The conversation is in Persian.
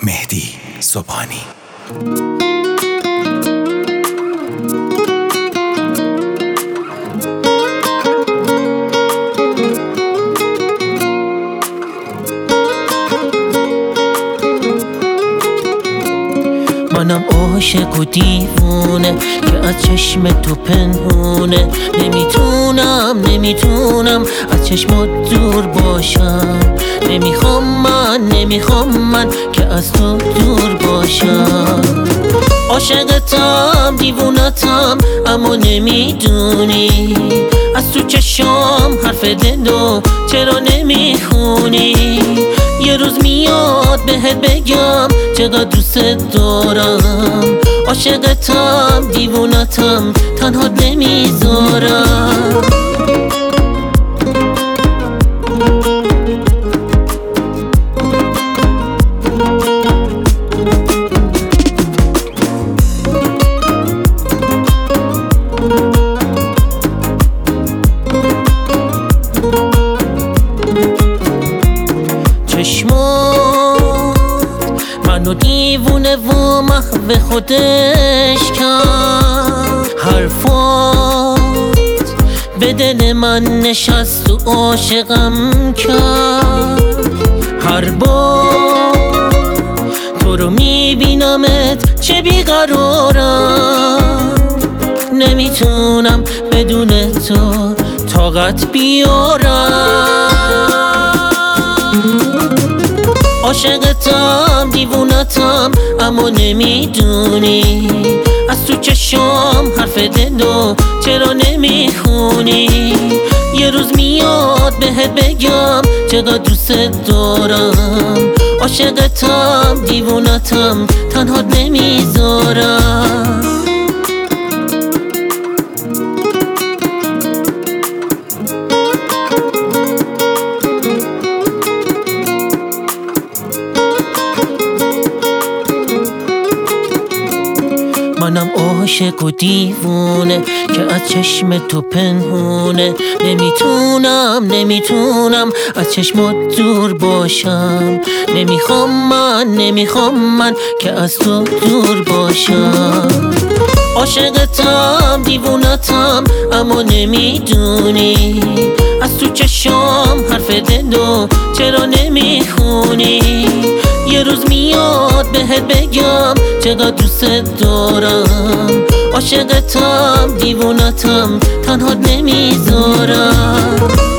مهدی صبحانی. منم عاشق و دیوونه که از چشم تو پنهونه. نمیتونم از چشمات دور باشم. نمیخوام من که از تو دور باشم. عاشقتم دیوونتم اما نمیدونی. از تو چشام حرف دلو چرا نمیخونی؟ یه روز میاد بهت بگم چقدر دوست دارم. عاشقتم دیوونتم تنها نمیذارم. چشمات منو دیوونه و محو خودش کرد. حرفات به دل من نشست و عاشقم کرد. هر بار تو رو میبینمت چه بیقرارم. نمیتونم بدون تو طاقت بیارم. عاشقتم دیوونتم اما نمیدونی. از تو چشام حرف دلو چرا نمیخونی؟ یه روز میاد بهت بگم چقدر دوست دارم. عاشقتم دیوونتم تنها نمیذارم. منم عاشق و دیوونه که از چشم تو پنهونه. نمیتونم از چشمات دور باشم. نمیخوام من که از تو دور باشم. عاشقتم دیوونتم اما نمیدونی. از تو چشام حرف دلو چرا نمیخونی؟ یه روز میاد بهت بگم چقدر دوست دارم. عاشقتم دیوونتم تنها نمیذارم.